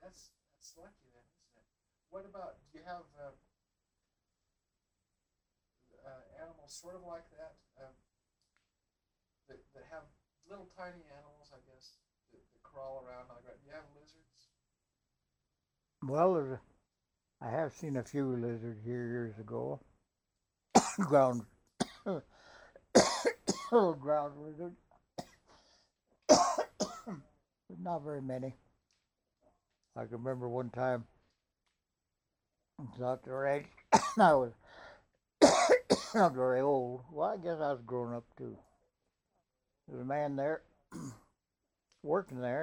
That's lucky then, isn't it? What about, do you have animals sort of like that, that have little tiny animals, I guess, that crawl around like that? Do you have lizards? Well, I have seen a few lizards here years ago. Ground, ground lizard, but not very many. I can remember one time I was out the ranch. I was not very old. Well, I guess I was growing up too. There was a man there working there,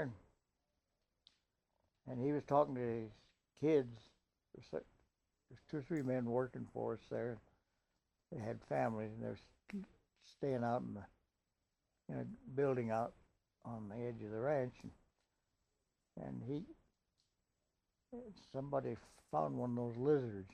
and he was talking to his kids. There's two or three men working for us there. They had families, and they're staying out in a building out on the edge of the ranch. And somebody found one of those lizards.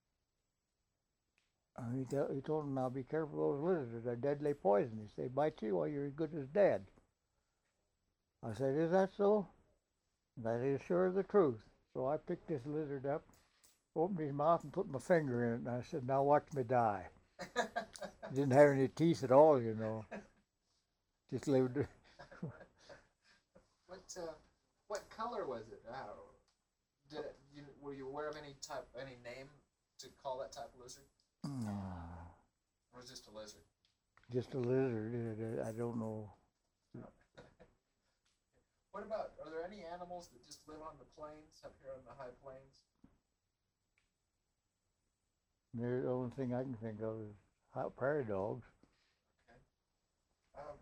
He told them, "Now be careful of those lizards. They're deadly poisonous. They bite you while you're as good as dead." I said, "Is that so?" "That is sure the truth." So I picked this lizard up, opened his mouth, and put my finger in it. And I said, "Now watch me die." He didn't have any teeth at all, you know. Just lived. What color was it? Were you aware of any name to call that type of lizard, or was it just a lizard? Just a lizard. I don't know. What about, are there any animals that just live on the plains up here on the high plains? The only thing I can think of is hot prairie dogs. Okay. Um,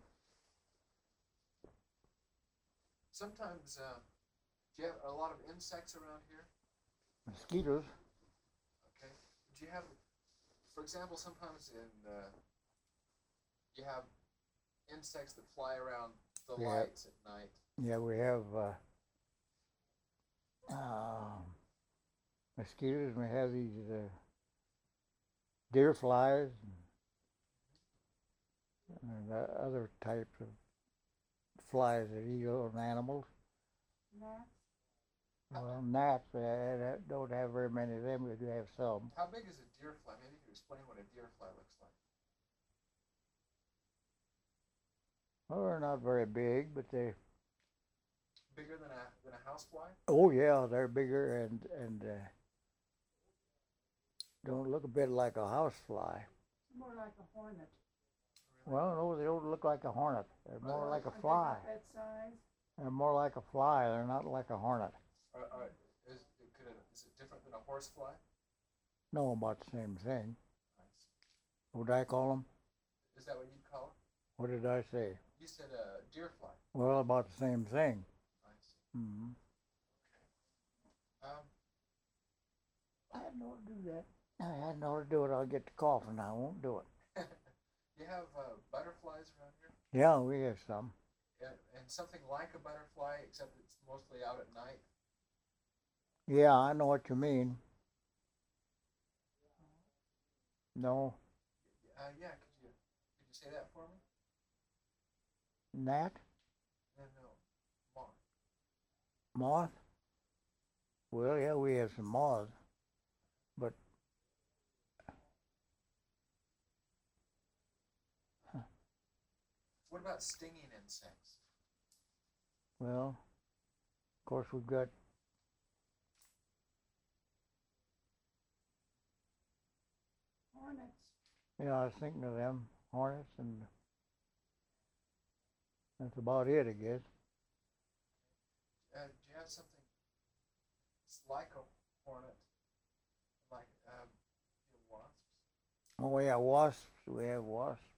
Sometimes, do you have a lot of insects around here? Mosquitoes. Okay. Do you have, for example, sometimes you have insects that fly around the Yeah. lights at night. Yeah, we have uh, mosquitoes. We have these deer flies and other types of flies that eat on animals. Gnats. Well, gnats, don't have very many of them. We do have some. How big is a deer fly? Maybe you could explain what a deer fly looks like. Well, they're not very big, but they. Bigger than a housefly? Oh yeah, they're bigger and don't look a bit like a housefly. More like a hornet. Really? Well, no, they don't look like a hornet. They're more like a Are they fly. about that size? They're more like a fly. They're not like a hornet. Is it different than a horsefly? No, about the same thing. Nice. What did I call them? Is that what you'd call it? What did I say? You said a deer fly. Well, about the same thing. Nice. Mm-hmm. Okay. I hadn't know to do that. I hadn't know to do it. I'll get to coughing. I won't do it. You have butterflies around here? Yeah, we have some. Yeah, and something like a butterfly, except it's mostly out at night. Yeah, I know what you mean. No, Yeah. Could you say that for me? gnat, No. Moth. moth. Well, yeah, we have some moths, but What about stinging insects? well, of course we've got Hornets. yeah. I was thinking of them hornets, and that's about it, I guess. Do you have something that's like a hornet, like wasps? Oh yeah, wasps. We have wasps.